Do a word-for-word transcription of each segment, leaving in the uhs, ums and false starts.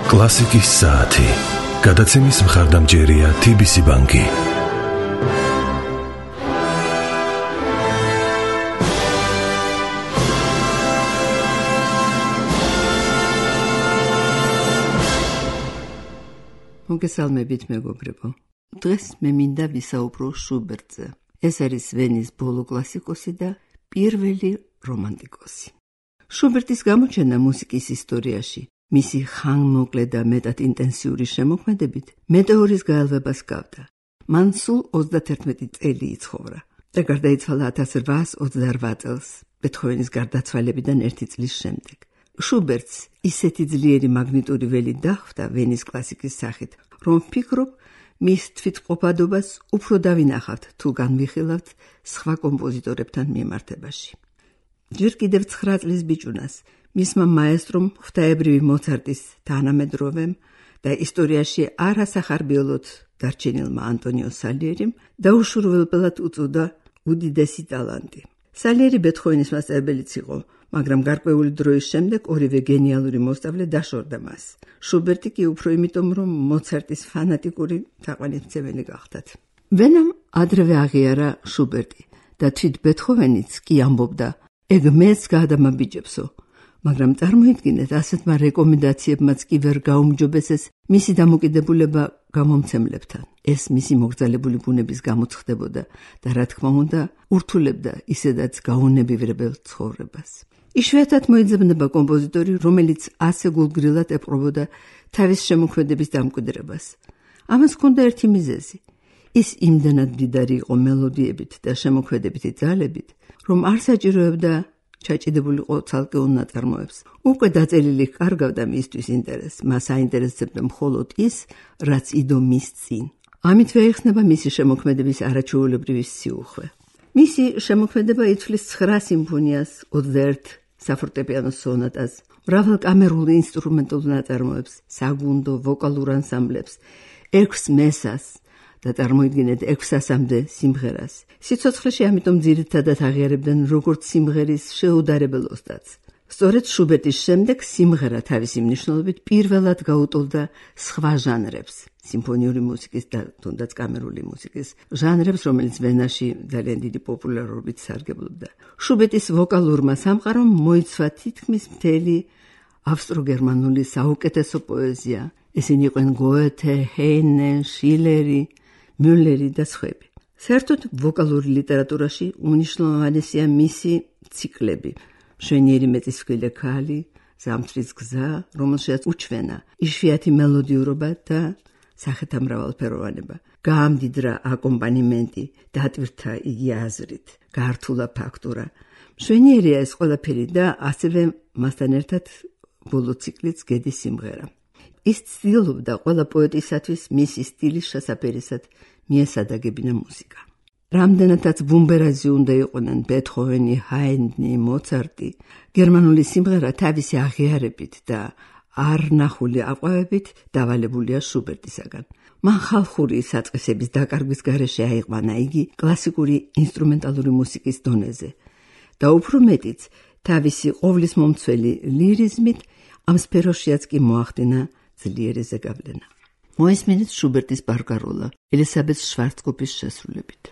კლასიკის საათი. გადაცემის მხარდამჭერია T B C ბანკი. მოგესალმებით მეგობრებო. დღეს მე მინდა ვისაუბრო შუბერტზე. ეს არის ვენის ბოლო კლასიკოსი და პირველი რომანტიკოსი. შუბერტის გამოჩენა მუსიკის ისტორიაში მისი ხანმოკლე და მეტად ინტენსიური შემოქმედებით მეტეორის გაელვებას გავდა. მან სულ ოცდაათერთმეტი წელი იცხოვრა და გარდაიცვალა ათას რვაას ოცდაარბዓ წელს ბეთჰოვენის გარდაცვალებიდან ერთი წლის შემდეგ. შუბერტს ისეთი ძლიერი მაგნიტური ველი დახვდა ვენის კლასიკის სახით, რომ ვფიქრობ, მის თვითმყოფადობას უფრო დავინახავთ თუ განვიხილავთ სხვა კომპოზიტორებთან მიმართებაში. ჯერ კიდევ ცხრა წლის ბიჭუნას მისმა მაესტრომ ღვთაებრივი მოცარტის თანამედროვემ და ისტორიაში არასახარბიელოდ დარჩენილმა ანტონიო სალიერიმ დაუშურველად უწოდა უდიდესი ტალანტი. სალიერი ბეთჰოვენის მასწავლებელიც იყო, მაგრამ გარკვეული დროის შემდეგ ორივე გენიალური მოსწავლე დაშორდა მას. შუბერტი კი უფრო იმიტომ, რომ მოცარტის ფანატიკური თაყვანისმცემელი გახდათ. ვენამ ადრევე აღიარა შუბერტი და თვით ბეთჰოვენიც კი ამბობდა, ეგ მეც გადამაბიჯებსო. მაგრამ წარმოიდგინეთ, ასეთმა რეკომენდაციებმაც კი ვერ გაუმჯობესეს მისი დამოკიდებულება გამომცემლებთან. ეს მისი მოგრძალებული ბუნების გამოც ხდებოდა და რა თქმა უნდა, ურთულებდა ისედაც გაუნებივრებელ ცხოვრებას. იშვიათად მოიძებნება კომპოზიტორი, რომელიც ასე გულგრილად ეპყრობოდა თავის შემოქმედების დამკვიდრებას. ამას ჰქონდა ერთი მიზეზი. ის იმდენად მდიდარი იყო მელოდიებით და შემოქმედებითი ძალებით, რომ არ საჭიროებდა ჩაჭიდებულიყო ცალკეულ ნაწარმოებს. უკვე დაწერილი კარგავდა მისთვის ინტერესს, მას აინტერესებდა მხოლოდ ის, რაც იდო მის წინ. ამით ვეიხსნება მისი შემოქმედების არაჩვეულებრივი სიუხვე. მისი შემოქმედება ითვლის ცხრა სიმფონიას, ოცდაერთ საფორტეპიანო სონატას, მრავალ კამერულ ინსტრუმენტულ ნაწარმოებს, საგუნდო, ვოკალურ ანსამბლებს, ექვს მესას და წარმოიდგინეთ ექვსასამდე სიმღერას. სიცოცხლეში ამიტომ ძირითადად აღიარებდნენ როგორც სიმღერის შეუდარებელ ოსტატს. სწორედ შუბერტის შემდეგ სიმღერა თავისი მნიშვნელობით პირველად გაუტოლდა სხვა ჟანრებს, სიმფონიური მუსიკის და თუნდაც კამერული მუსიკის ჟანრებს, რომელიც ვენაში ძალიან დიდი პოპულარობით სარგებლობდა. შუბერტის ვოკალურმა სამყარომ მოიცვა თითქმის მთელი ავსტრო-გერმანული საუკეთესო პოეზია. ესენი იყვნენ გოეთე, ჰეინე, შილერი, მიულერი და სხვები. საერთოდ ვოკალური ლიტერატურაში უმნიშვნელოვანესია მისი ციკლები. მშვენიერი მეწისქვილე ქალი, ზამთრის გზა, რომელშიც უჩვენა, იშვიათი მელოდიურობა და სახეთა მრავალფეროვანება. გაამდიდრა აკომპანიმენტი, დატვირთა იგი აზრით, გართულა ფაქტურა. მშვენიერია ეს ყველაფერი და ასევე მასთან ერთად ბოლო ციკლიც გედის სიმღერა. ის ცდილობდა ყველა პოეტისათვის მისი სტილის შესაფერისად მიესადაგებინა მუსიკა. რამდენადაც ბუმბერაზი უნდა იყვნენ ბეთჰოვენი, ჰაიდნი, მოცარტი, გერმანული სიმღერა თავისი აღიარებით და არ ნახული აყვავებით დავალებულია შუბერტისაგან. მან ხალხური საწყისების დაკარგვის გარეშე აიყვანა იგი კლასიკური ინსტრუმენტალური მუსიკის დონეზე და უფრო მეტიც თავისი ყოვლისმომცველი ლირიზმით ამ სფეროშიაც კი მოახდინა ძლიერი ზეგავლენა. მოესმინეთ შუბერტის ბარკაროლა ელისაბედ შვარცკოპის შესრულებით.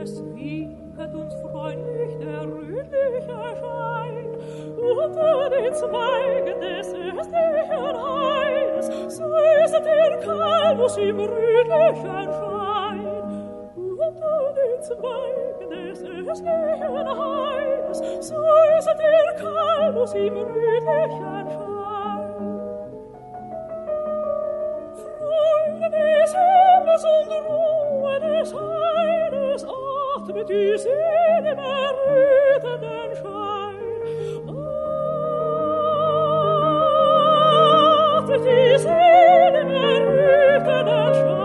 es winket uns freundlich der rüdliche Schein. Unter den Zweigen des östlichen Haines säuset der Kalmus im rüdlichen Schein. Unter den Zweigen des östlichen Haines säuset der Kalmus im rüdlichen Schein. Freude des Himmels und Ruhe des Heiles atmet die Seele im errötenden Schein. Atmet die Seele im errötenden Schein.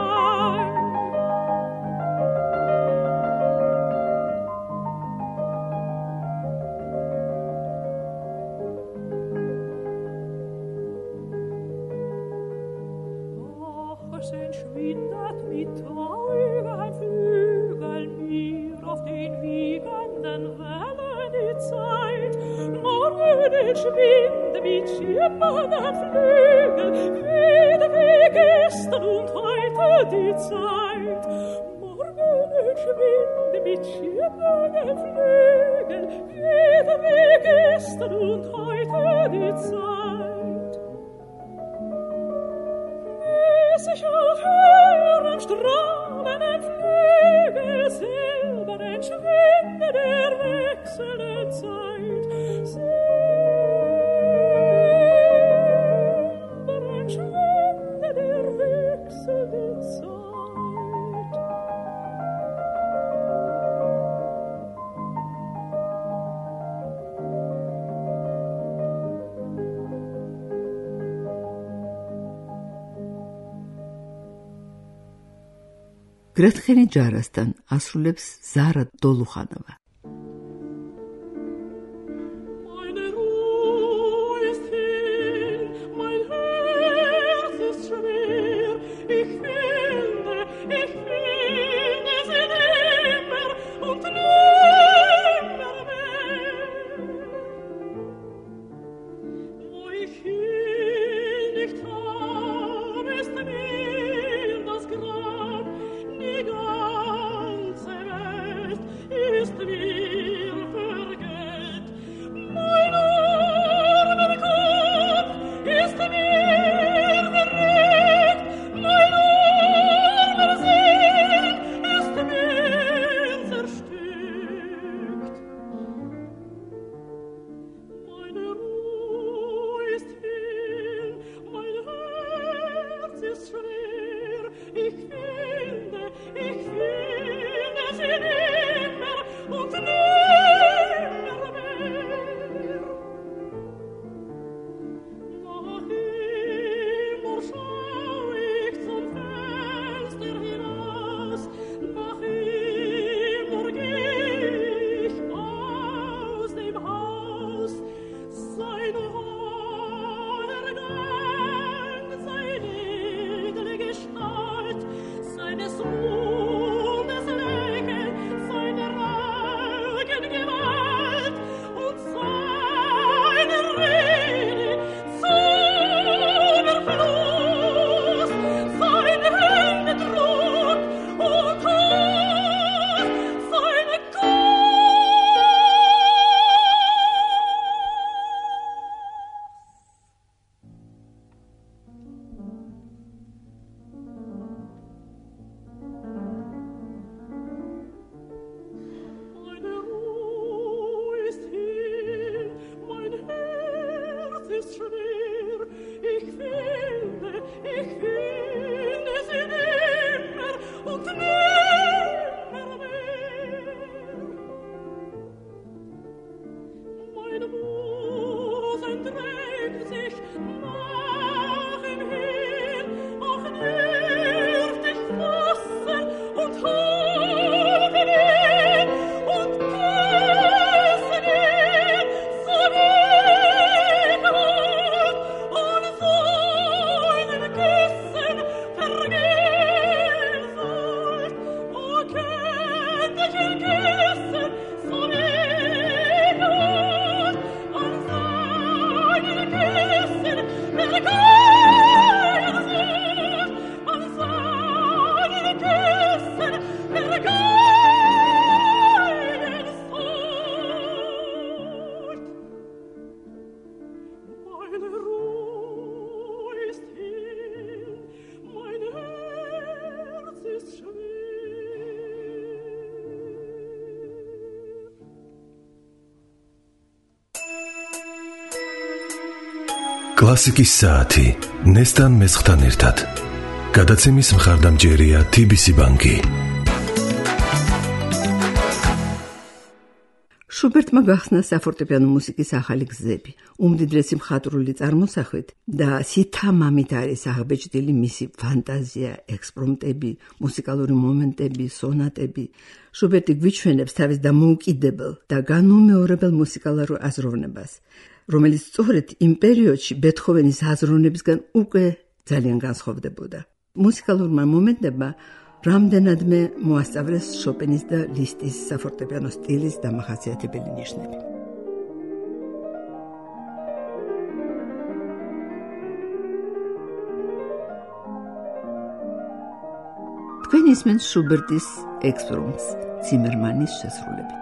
Es entschwindet mit traurigen Flügeln mir auf den wiegenden Wellen die Zeit. Morgen entschwindet mit schimmernden Flügeln wieder wie gestern und heute die Zeit. Morgen entschwindet mit schimmernden Flügeln wieder wie gestern und heute die Zeit. Sich auf höheren strahlenden Flügel selber entschwinde der wechselnden Zeit. Selber entschwinde der wechselnden Zeit. გრათხენი ჯარასთან ასრულებს ზარა დოლუხანოვა. კლასიკის საათი ნესტან მესხთან ერთად. გადაცემის მხარდამჭერია თი ბი სი ბანკი. შუბერტმა გახსნა საფორტეპიანო მუსიკის ახალი გზები, უმდიდრესი მხატვრული წარმოსახვით და სითამამით არის აღბეჭდილი მისი ფანტაზია, ექსპრომტები, მუსიკალური მომენტები, სონატები. შუბერტი გვიჩვენებს თავის დამოუკიდებელ და განუმეორებელ მუსიკალურ აზროვნებას, რომელიც სწორედ იმ პერიოდში ბეთჰოვენის აზროვნებისგან უკვე ძალიან განსხვავდებოდა. მუსიკალურმა მომენტებმა რამდენადმე მოასწავლეს შოპენის და ლისტის საფორტეპიანო სტილის დამახასიათებელი ნიშნები. თქვენ ისმენთ შუბერტის ექსპრომტს ციმერმანის შესრულებით.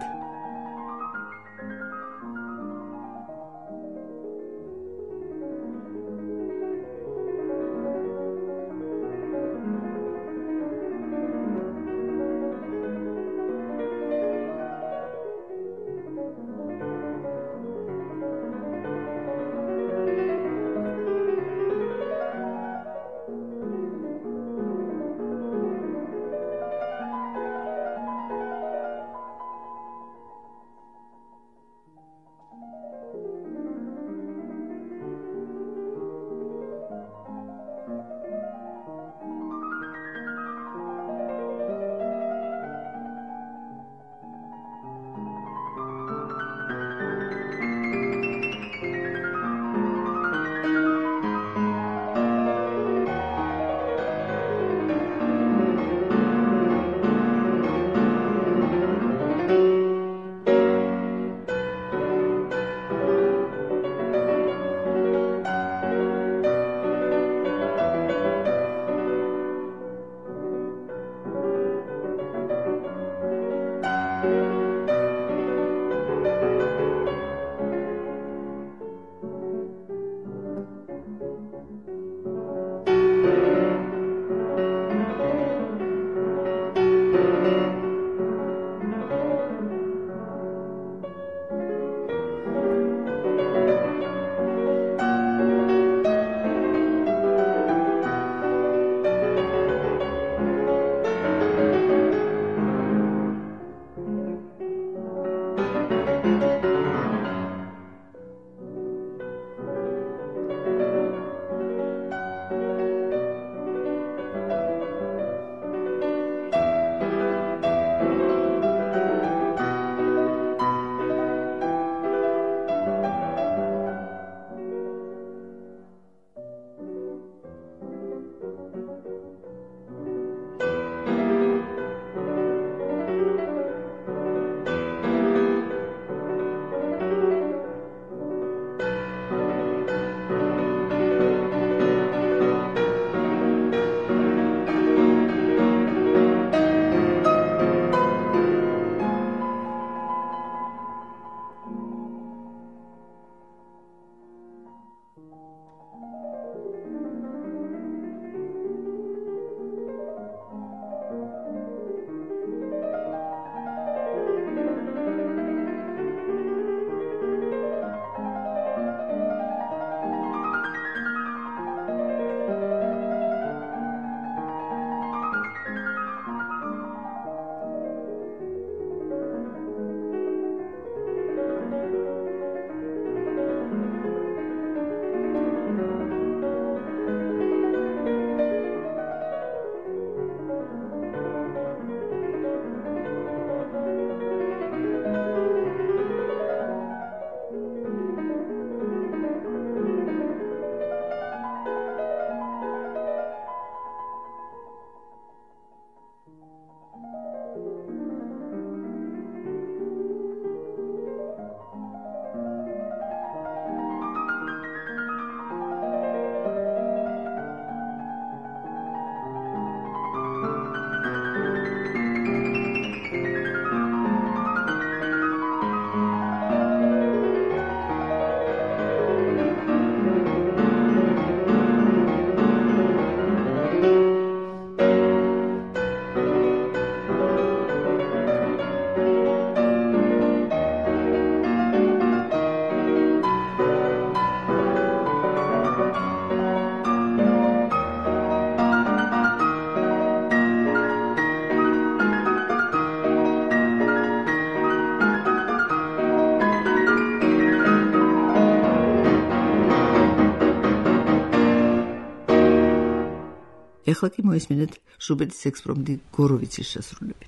ეხლა კი მოისმინეთ შუბერტის ექსპრომტი გოროვიცის შესრულებით.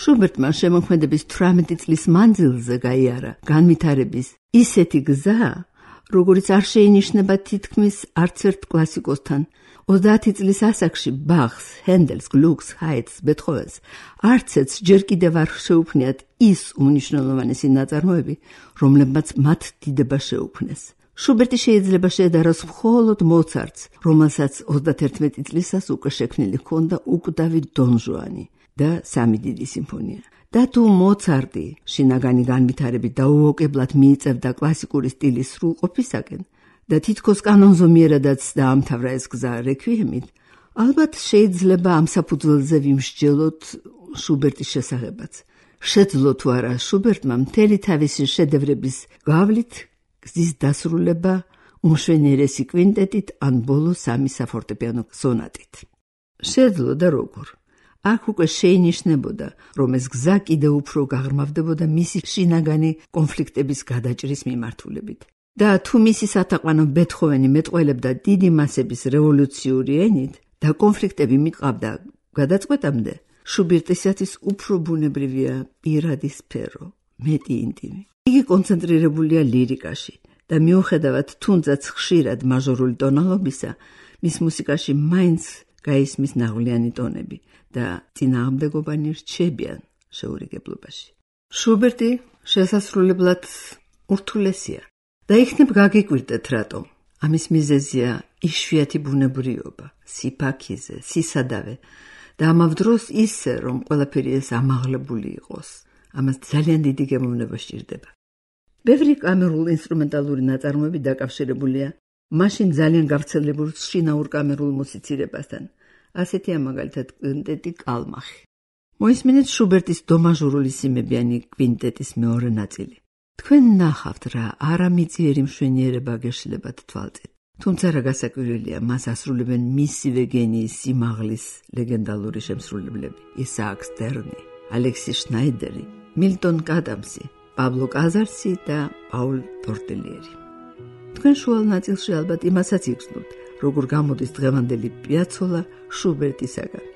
შუბერტმა შემოქმედების თვრამეტი წლის მანძილზე გაიარა განვითარების ისეთი გზა, როგორიც არ შეინიშნება თითქმის არც ერთ კლასიკოსთან. ოცდაათი წლის ასაკში ბახს, ჰენდელს, გლუქს, ჰაიდს, ბეთჰოვენს არცეც ჯერ კიდევ არ შეუქმნიათ ის უმნიშვნელოვანესი ნაწარმოები, რომლებმაც მათ დიდება შეუქმნეს. შუბერტი შეიძლება შეედაროს მხოლოდ მოცარტს, რომელსაც ოცდათერთმეტი წლისას უკვე შექმნილი ჰქონდა უკვდავი დონ ჟუანი და სამი დიდი სიმფონია. და თუ მოცარტი შინაგანი განვითარებით დაუოკებლად მიიწევდა კლასიკური სტილის სრულყოფისაკენ და თითქოს კანონზომიერადაც დაამთავრა ეს გზა რეკვიემით, ალბათ შეიძლება ამ საფუძველზე ვიმსჯელოთ შუბერტის შესახებაც. შეძლო თუ არა შუბერტმა მთელი თავისი შედევრების გავლით გზის დასრულება უმშვენიერესი კვინტეტით ან ბოლო სამი საფორტეპიანო სონატით. შეძლო და როგორ? აქ უკვე შეინიშნებოდა, რომ ეს გზა კიდევ უფრო გაღრმავდებოდა მისი შინაგანი კონფლიქტების გადაჭრის მიმართულებით. და თუ მისი სათაყვანო ბეთჰოვენი მეტყველებდა დიდი მასების რევოლუციური ენით და კონფლიქტები მიყავდა გადაწყვეტამდე, შუბერტისათვის უფრო ბუნებრივია პირადი სფერო, მეტი ინტიმი. იგი კონცენტრირებულია ლირიკაში და მიუხედავად თუნდაც ხშირად მაჟორული ტონალობისა, მის მუსიკაში მაინც გაისმის ნაღვლიანი ტონები და წინააღმდეგობანი რჩებიან შეურიგებლობაში. შუბერტი შესასრულებლად ურთულესია და იქნებ გაგიკვირდეთ რატომ. ამის მიზეზია იშვიათი ბუნებრივობა, სიფაქიზე, სისადავე და ამავ დროს ისე, რომ ყველაფერი ეს ამაღლებული იყოს. ამას ძალიან დიდი გემოვნება სჭირდება. ბევრი კამერულ ინსტრუმენტალური ნაწარმოები დაკავშირებულია მაშინ ძალიან გავრცელებულ შინაურ კამერულ მუსიცირებასთან. ასეთია მაგალითად კვინტეტი კალმახი. მოისმინეთ შუბერტის დომაჟურული სიმებიანი კვინტეტის მეორე ნაწილი. თქვენ ნახავთ რა არამიწიერი მშვენიერება გეშლებათ თვალწინ. თუმცა რა გასაკვირველია, მას ასრულებენ მისივე გენიის სიმაღლის ლეგენდალური შემსრულებლები: ისააკ სტერნი, ალექსი შნაიდერი, მილტონ კადამსი, პაბლო კაზარსი და პაულ ტორტელიერი. თქვენ შუალ ნაწილში ალბათ იმასაც იგრძნობთ, როგორ გამოდის დღევანდელი პიაცოლა შუბერტისაგან.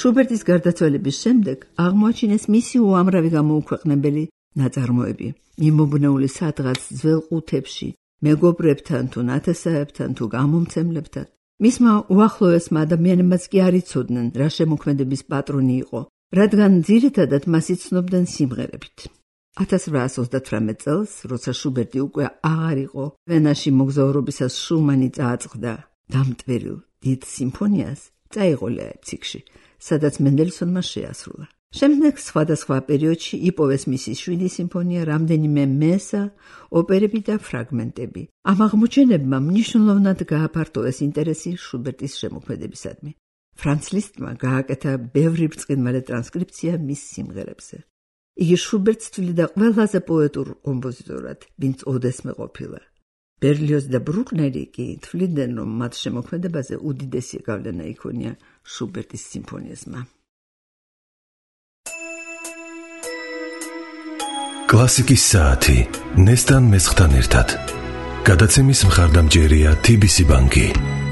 შუბერტის გარდაცვალების შემდეგ აღმოაჩინეს მისი უამრავი გამოუქვეყნებელი ნაწარმოები. მიმობნეული სადღაც ძველ ყუთებში, მეგობრებთან თუ ნათესაებთან თუ გამომცემლებთან. მისმა უახლოესმა ადამიანებმაც კი არ იცოდნენ, რა შემოქმედების პატრონი იყო, რადგან ძირითადად მას იცნობდნენ სიმღერებით. ათას რვაას ოცდათვრამეტ წელს, როცა შუბერტი უკვე აღარ იყო ვენაში მოგზაურობისას, შუმანი წააწყდა დამტვერილ დიდ სიმფონიას, წაიღო ლაიფციგში, სადაც მენდელსონმა შეასრულა. შემდეგ სხვადასხვა პერიოდში იპოვეს მისი შვიდი სიმფონია, რამდენიმე მესა, ოპერები და ფრაგმენტები. ამ აღმოჩენებმა მნიშვნელოვნად გააფართოვეს ინტერესი შუბერტის შემოქმედებისადმი. ფრანც ლისტმა გააკეთა ბევრი ბრწყინვალე ტრანსკრიფცია მის სიმღერებზე. იგი შუბერტს თვლიდა ყველაზე პოეტურ კომპოზიტორად, ვინც ოდესმე ყოფილა. ბერლიოზი და ბრუკნერი კი თვლიდნენ, რომ მათ შემოქმედებაზე უდიდესი გავლენა იქონია შუბერტის სიმფონიასმა. კლასიკის საათი ნესტან მესხთან ერთად. გადაცემის მხარდამჭერია თი ბი სი ბანკი.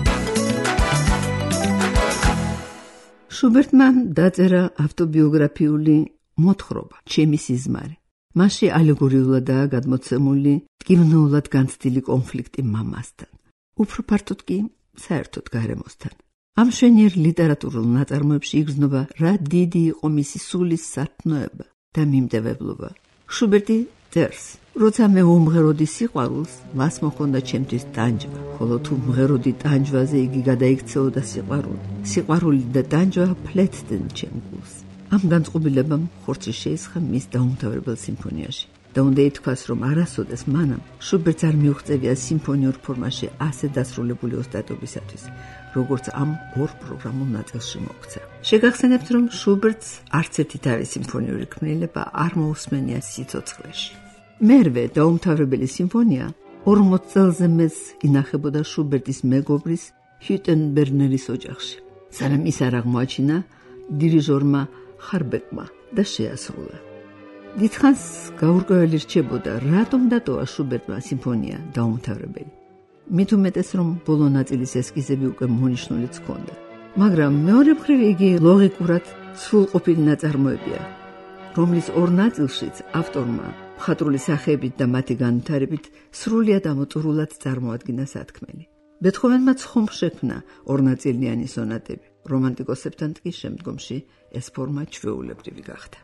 შუბერტმა დაწერა ავტობიოგრაფიული მოთხრობა ჩემი სიზმარი. მასში ალეგორიულადაა გადმოცემული ტკივნეულად განცდილი კონფლიქტი მამასთან, უფრო ფართოდ კი საერთოდ გარემოსთან. ამ შვენიერ ლიტერატურულ ნაწარმოებში იგრძნობა, რა დიდი იყო მისი სულის სათნოება და მიმდევებლობა. შუბერტი წერს, როცა მე უმღეროდი სიყვარულს, მას მოხონდა ჩემთვის ტანჯვა, ხოლო თუ მღეროდი ტანჯვაზე, იგი გადაიქცეოდა სიყვარული. სიყვარული და ტანჯვა ფლეთდნენ ჩემ გულს. ამ განწყობილებამ ხორცი შეისხა მის დაუმთავრებელ სიმფონიაში. და უნდა ითქვას, რომ არასოდეს მანამ შუბერტს არ მიუღწევია სიმფონიურ ფორმაში ასე დასრულებული ოსტატობისათვის, როგორც ამ ორ პროგრამულ ნაწილში მოქცა. შეგახსენებთ, რომ შუბერტს არც ერთი თავის სიმფონიური ქმნილება არ მოусმენია სიცოცხლეში. მერვე დაუმთავრებელი სიმფონია ორმოც წელზე მეც ინახებოდა შუბერტის მეგობრის ჰიუტენბერნერის ოჯახში. სანამ ის არ აღმოაჩინა დირიჟორმა ხარბეკმა და შეასრულა. დიდხანს გაურკვეველი რჩებოდა, რატომ დატოვა შუბერტმა სიმფონია დაუმთავრებელი. მით უმეტეს, რომ ბოლო ნაწილის ესკიზები უკვე მონიშნულიც ჰქონდა. მაგრამ მეორე მხრივ იგი ლოგიკურად სრულყოფილი ნაწარმოებია, რომლის ორ ნაწილშიც ავტორმა მხატვრული სახეებით და მათი განვითარებით სრულიად ამოწურულად წარმოადგინა სათქმელი. ბეთჰოვენმა ხომ შექმნა ორნაწილიანი სონატები, რომანტიკოსებთან კი შემდგომში ეს ფორმა ჩვეულებრივი გახდა.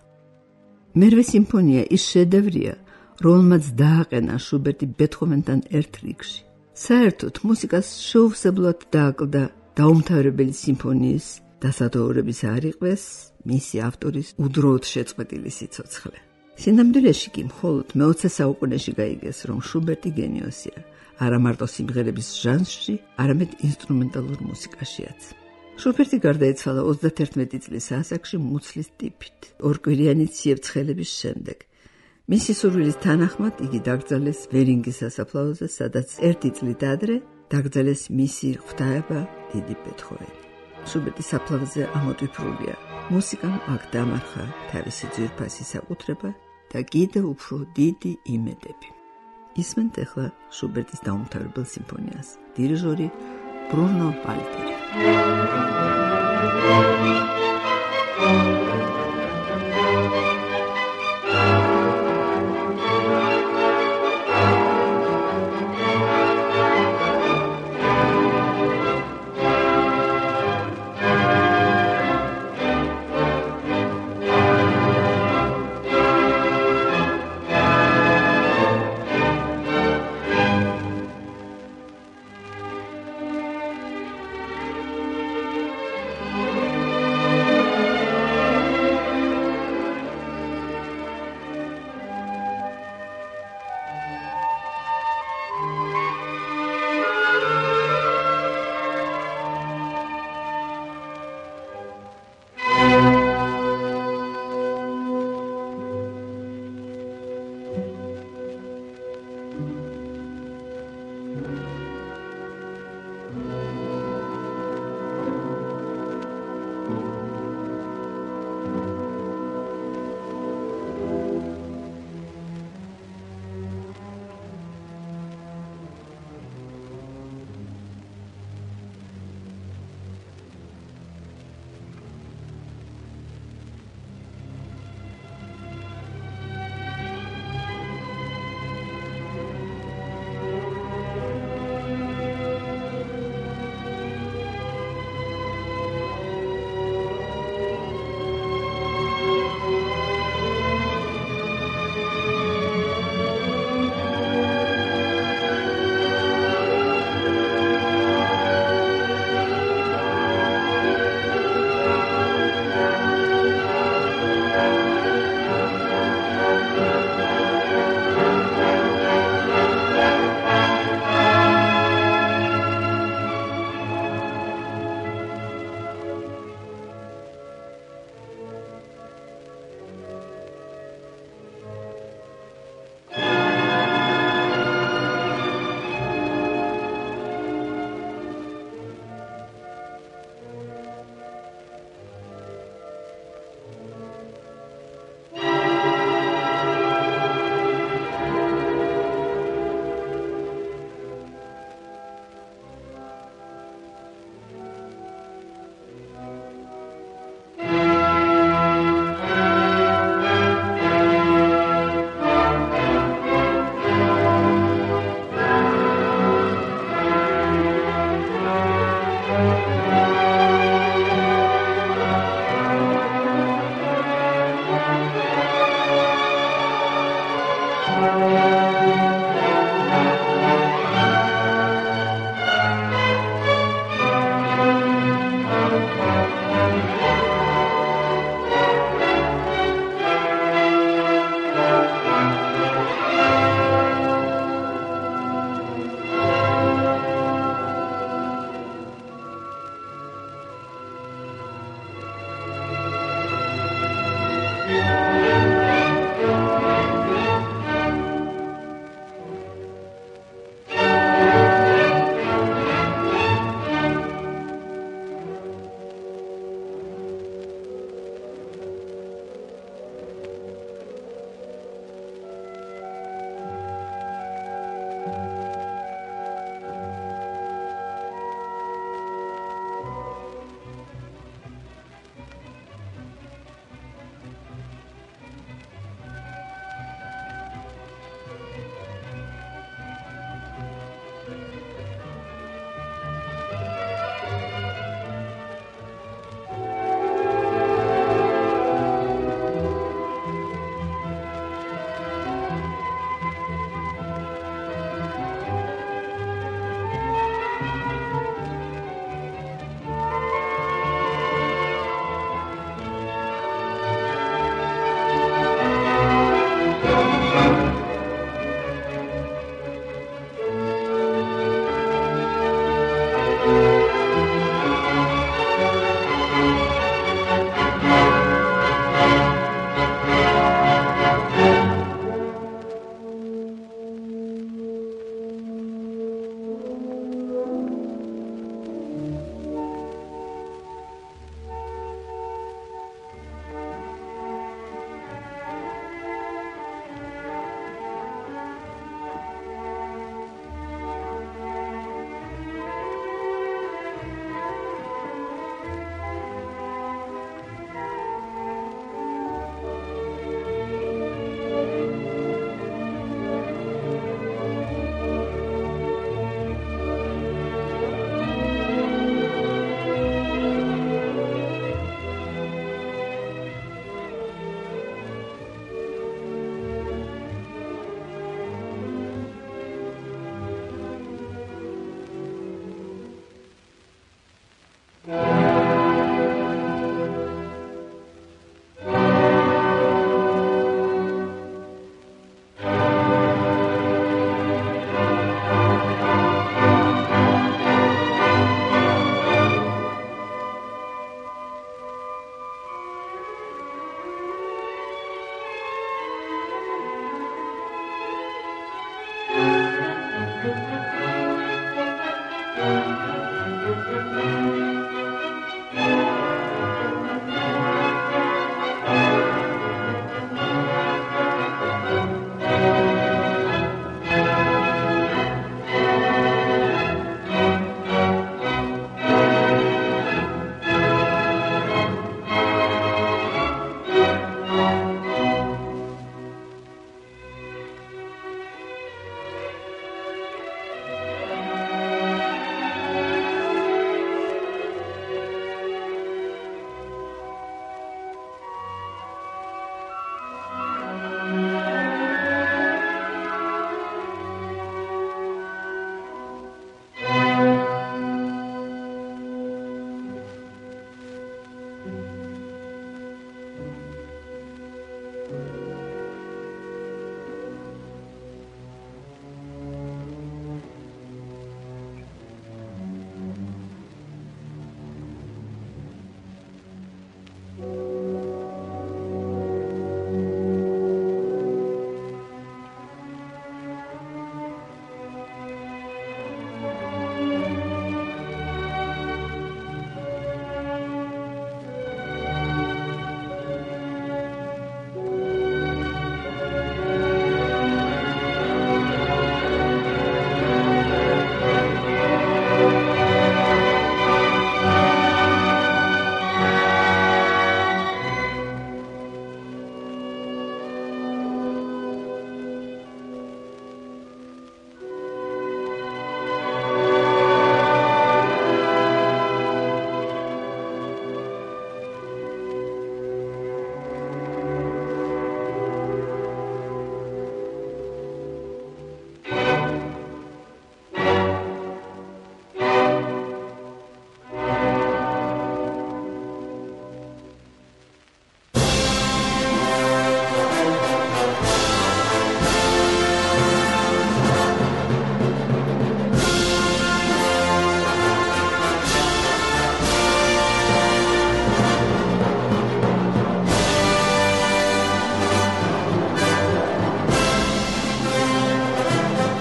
მერვე სიმფონია ის შედევრია, რომელმაც დააყენა შუბერტი ბეთჰოვენთან ერთ რიგში. საერთოდ მუსიკას შეუვსებლად დააკლდა დაუმთავრებელი სიმფონიის დასადოვრების არ იყვეს მისი ავტორის უდროოდ შეწყვეტილი სიცოცხლე. სინამდვილეში კი მხოლოდ მეოცე საუკუნეში გაიგეს, რომ შუბერტი გენიოსია, არა მარტო სიმღერების ჟანრში, არამედ ინსტრუმენტალურ მუსიკაშიაც. შუბერტი გარდაეცვალა ოცდათერთმეტი წლის ასაკში მუცლის ტიფით, ორკვირიანი ციებ-ცხელების შემდეგ. მისი სურვილის თანახმად იგი დაკრძალეს ვერინგის სასაფლაოზე, სადაც ერთი წლით ადრე დაკრძალეს მისი ღვთაება დიდი ბეთჰოვენი. შუბერტის საფლავზე ამოტვიფრულია. მუსიკამ აქ დამარხა თავისი ძვირფასი საკუთრება და კიდევ უფრო დიდი იმედები. ისმენთ ახლა შუბერტის დაუმთავრებელ სიმფონიას. დირიჟორი ბრუნო პალტერი.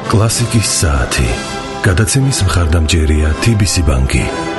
კლასიკის საათი. გადაცემის მხარდამჭერია თი ბი სი ბანკი.